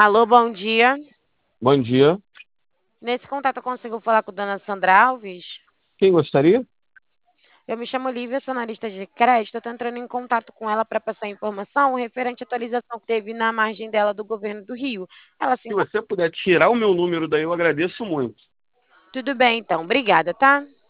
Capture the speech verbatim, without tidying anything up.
Alô, bom dia. Bom dia. Nesse contato eu consigo falar com a dona Sandra Alves? Quem gostaria? Eu me chamo Lívia, sou analista de crédito. Estou entrando em contato com ela para passar informação referente à atualização que teve na margem dela do governo do Rio. Ela se Se encontra. você puder tirar o meu número daí, eu agradeço muito. Tudo bem, então. Obrigada, tá?